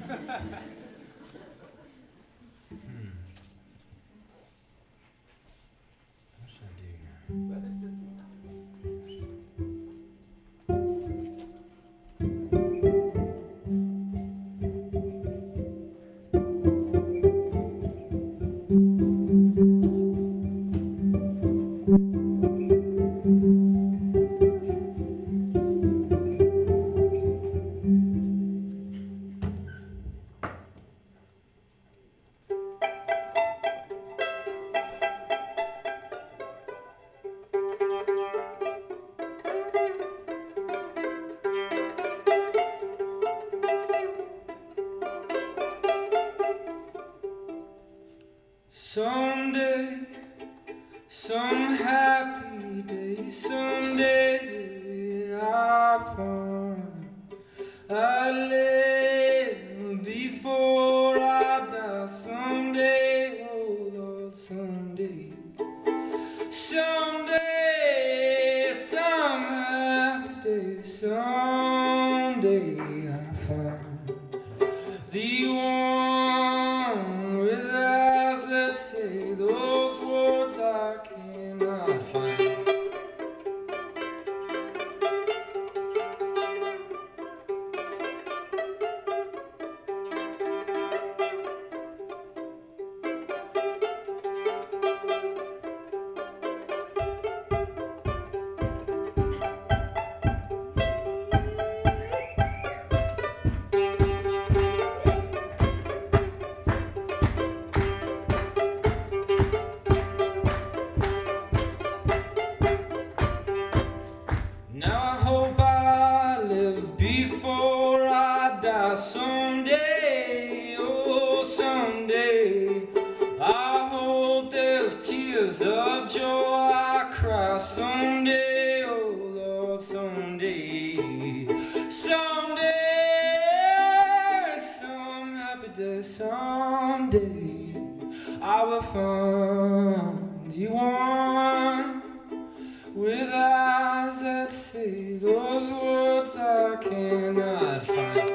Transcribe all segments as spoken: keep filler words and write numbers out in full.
Hmm. What should I do here? Weather systems. Someday, some happy day, someday I find I live before I die. Someday, oh Lord, someday, someday, some happy day, someday I find the one with eyes that say those words I cannot find. Now I hope I live before I die someday, oh someday. I hope there's tears of joy I cry someday, oh Lord, someday. Someday, some happy day, someday I will find the one with eyes that say those words I cannot find.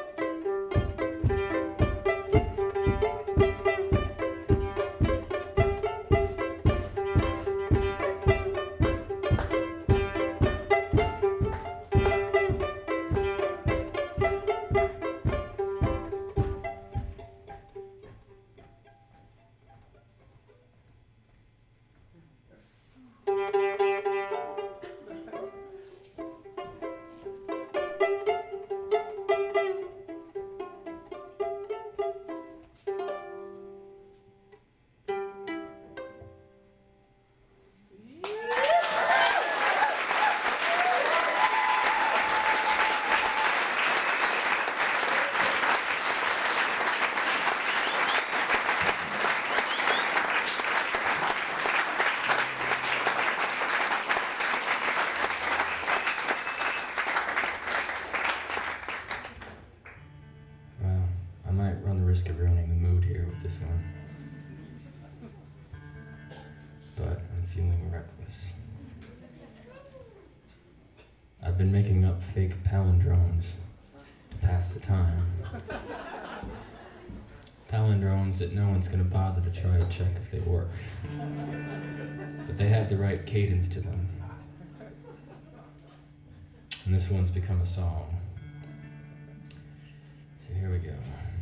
Well, I might run the risk of ruining the mood here with this one, but I'm feeling reckless. I've been making up fake palindromes to pass the time. Palindromes that no one's gonna bother to try to check if they work. But they have the right cadence to them. And this one's become a song. So here we go.